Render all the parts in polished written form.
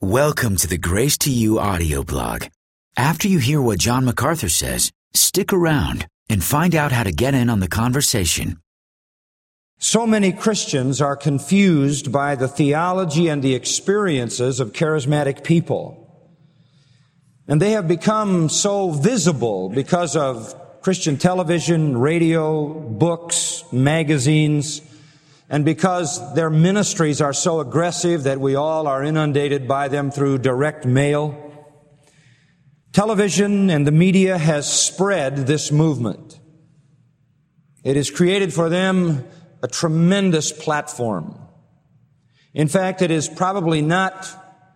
Welcome to the Grace to You audio blog. After you hear what John MacArthur says, stick around and find out how to get in on the conversation. So many Christians are confused by the theology and the experiences of charismatic people. And they have become so visible because of Christian television, radio, books, magazines, and because their ministries are so aggressive that we all are inundated by them through direct mail. Television and the media has spread this movement. It has created for them a tremendous platform. In fact, it is probably not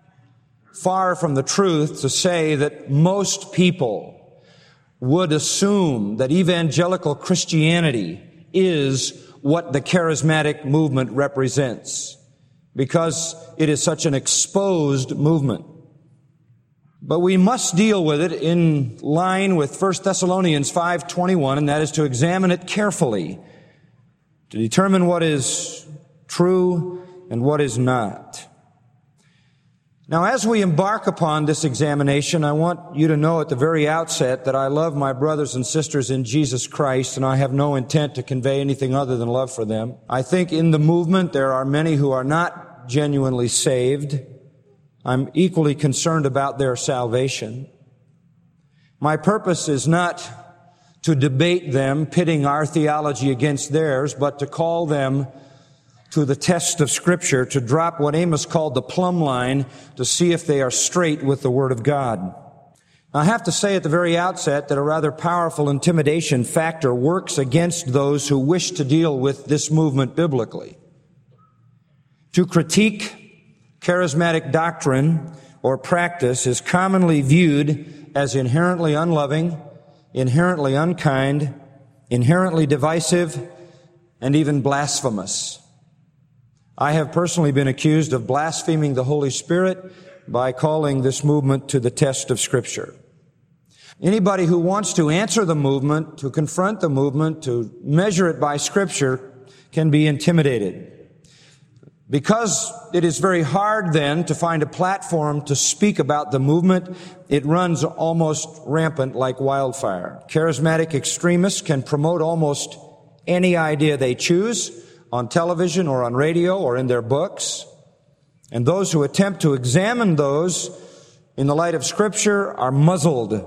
far from the truth to say that most people would assume that evangelical Christianity is what the charismatic movement represents, because it is such an exposed movement. But we must deal with it in line with 1 Thessalonians 5:21, and that is to examine it carefully, to determine what is true and what is not. Now, as we embark upon this examination, I want you to know at the very outset that I love my brothers and sisters in Jesus Christ, and I have no intent to convey anything other than love for them. I think in the movement there are many who are not genuinely saved. I'm equally concerned about their salvation. My purpose is not to debate them, pitting our theology against theirs, but to call them to the test of Scripture, to drop what Amos called the plumb line, to see if they are straight with the Word of God. I have to say at the very outset that a rather powerful intimidation factor works against those who wish to deal with this movement biblically. To critique charismatic doctrine or practice is commonly viewed as inherently unloving, inherently unkind, inherently divisive, and even blasphemous. I have personally been accused of blaspheming the Holy Spirit by calling this movement to the test of Scripture. Anybody who wants to answer the movement, to confront the movement, to measure it by Scripture, can be intimidated. Because it is very hard then to find a platform to speak about the movement, it runs almost rampant like wildfire. Charismatic extremists can promote almost any idea they choose on television or on radio or in their books. And those who attempt to examine those in the light of Scripture are muzzled.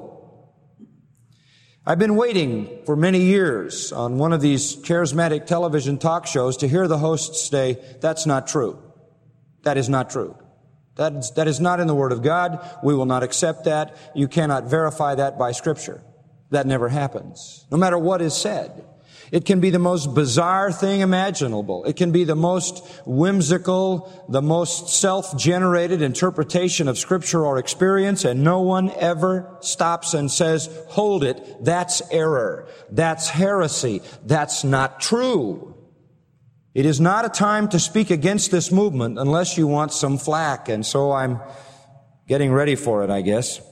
I've been waiting for many years on one of these charismatic television talk shows to hear the hosts say, "That's not true. That is not true. That is not in the Word of God. We will not accept that. You cannot verify that by Scripture." That never happens, no matter what is said. It can be the most bizarre thing imaginable. It can be the most whimsical, the most self-generated interpretation of Scripture or experience, and no one ever stops and says, "Hold it, that's error. That's heresy. That's not true." It is not a time to speak against this movement unless you want some flack, and so I'm getting ready for it, I guess.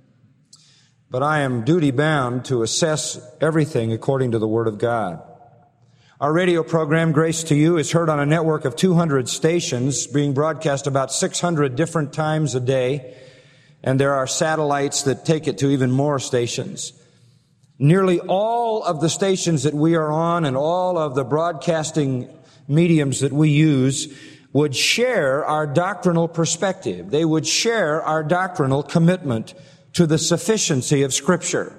But I am duty-bound to assess everything according to the Word of God. Our radio program, Grace to You, is heard on a network of 200 stations, being broadcast about 600 different times a day, and there are satellites that take it to even more stations. Nearly all of the stations that we are on and all of the broadcasting mediums that we use would share our doctrinal perspective. They would share our doctrinal commitment to the sufficiency of Scripture.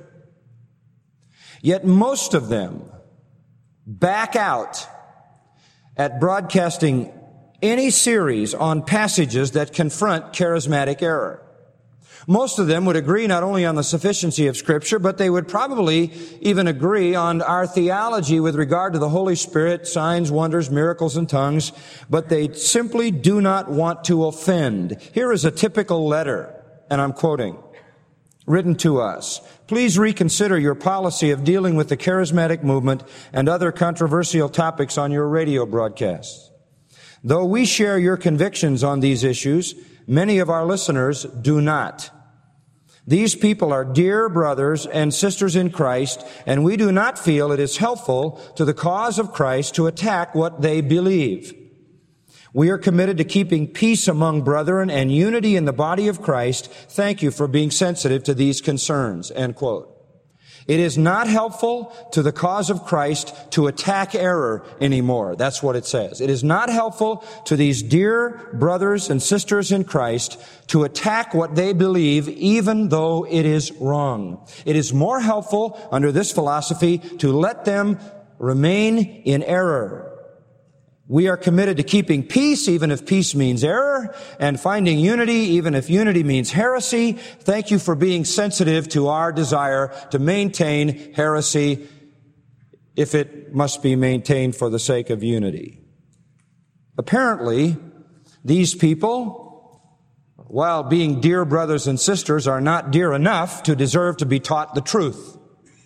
Yet most of them back out at broadcasting any series on passages that confront charismatic error. Most of them would agree not only on the sufficiency of Scripture, but they would probably even agree on our theology with regard to the Holy Spirit, signs, wonders, miracles, and tongues, but they simply do not want to offend. Here is a typical letter, and I'm quoting, written to us. "Please reconsider your policy of dealing with the charismatic movement and other controversial topics on your radio broadcasts. Though we share your convictions on these issues, many of our listeners do not. These people are dear brothers and sisters in Christ, and we do not feel it is helpful to the cause of Christ to attack what they believe. We are committed to keeping peace among brethren and unity in the body of Christ. Thank you for being sensitive to these concerns." End quote. It is not helpful to the cause of Christ to attack error anymore. That's what it says. It is not helpful to these dear brothers and sisters in Christ to attack what they believe, even though it is wrong. It is more helpful under this philosophy to let them remain in error. We are committed to keeping peace, even if peace means error, and finding unity, even if unity means heresy. Thank you for being sensitive to our desire to maintain heresy if it must be maintained for the sake of unity. Apparently, these people, while being dear brothers and sisters, are not dear enough to deserve to be taught the truth.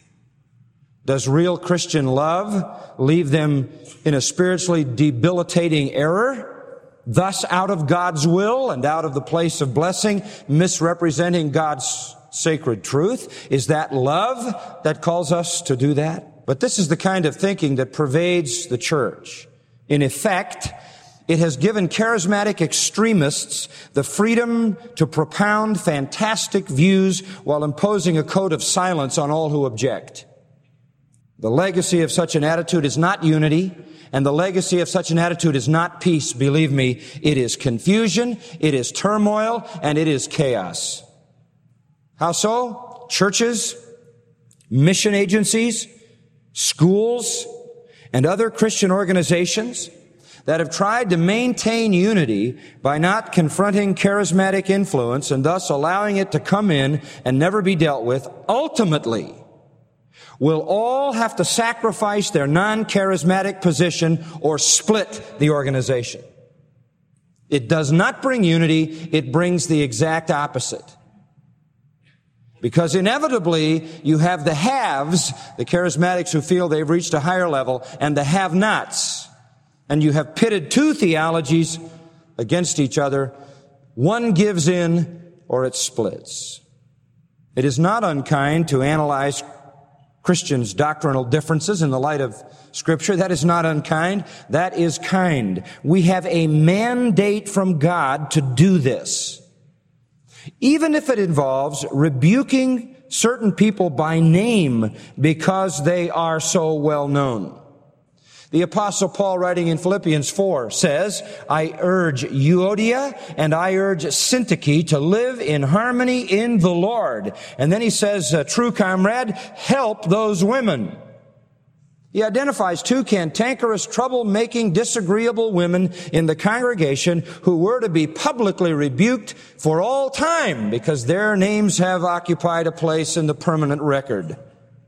Does real Christian love leave them in a spiritually debilitating error, thus out of God's will and out of the place of blessing, misrepresenting God's sacred truth? Is that love that calls us to do that? But this is the kind of thinking that pervades the church. In effect, it has given charismatic extremists the freedom to propound fantastic views while imposing a code of silence on all who object. The legacy of such an attitude is not unity, and the legacy of such an attitude is not peace. Believe me, it is confusion, it is turmoil, and it is chaos. How so? Churches, mission agencies, schools, and other Christian organizations that have tried to maintain unity by not confronting charismatic influence and thus allowing it to come in and never be dealt with, ultimately will all have to sacrifice their non-charismatic position or split the organization. It does not bring unity, it brings the exact opposite. Because inevitably, you have the haves, the charismatics who feel they've reached a higher level, and the have-nots. And you have pitted two theologies against each other. One gives in or it splits. It is not unkind to analyze Christians' doctrinal differences in the light of Scripture. That is not unkind. That is kind. We have a mandate from God to do this. Even if it involves rebuking certain people by name because they are so well known. The Apostle Paul, writing in Philippians 4, says, "I urge Euodia and I urge Syntyche to live in harmony in the Lord." And then he says, "True comrade, help those women." He identifies two cantankerous, trouble-making, disagreeable women in the congregation who were to be publicly rebuked for all time because their names have occupied a place in the permanent record.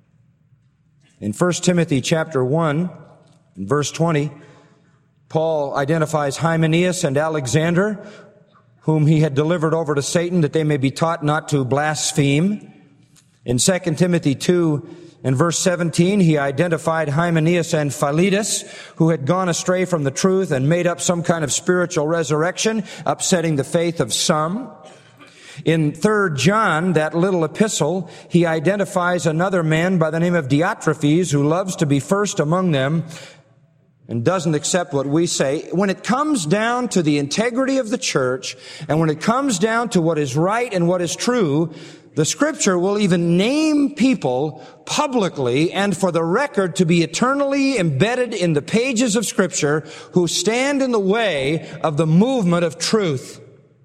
In 1 Timothy chapter 1, in verse 20, Paul identifies Hymenaeus and Alexander, whom he had delivered over to Satan that they may be taught not to blaspheme. In 2 Timothy 2, in verse 17, he identified Hymenaeus and Philetus, who had gone astray from the truth and made up some kind of spiritual resurrection, upsetting the faith of some. In 3 John, that little epistle, he identifies another man by the name of Diotrephes, who loves to be first among them and doesn't accept what we say. When it comes down to the integrity of the church, and when it comes down to what is right and what is true, the Scripture will even name people publicly and for the record to be eternally embedded in the pages of Scripture who stand in the way of the movement of truth.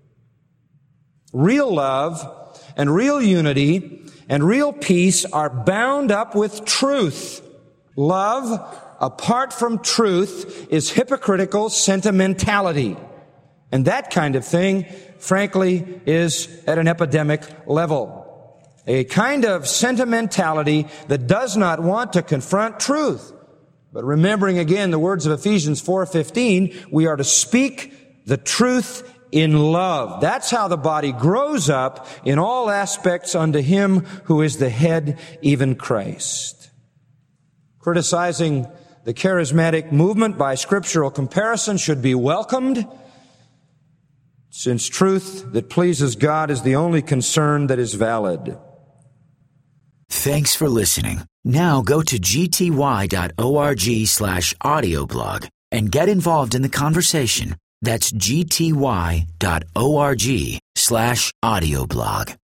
Real love and real unity and real peace are bound up with truth. Love apart from truth is hypocritical sentimentality. And that kind of thing, frankly, is at an epidemic level. A kind of sentimentality that does not want to confront truth. But remembering again the words of Ephesians 4:15, we are to speak the truth in love. That's how the body grows up in all aspects unto Him who is the head, even Christ. Criticizing the charismatic movement by scriptural comparison should be welcomed, since truth that pleases God is the only concern that is valid. Thanks for listening. Now go to gty.org/audioblog and get involved in the conversation. That's gty.org/audioblog.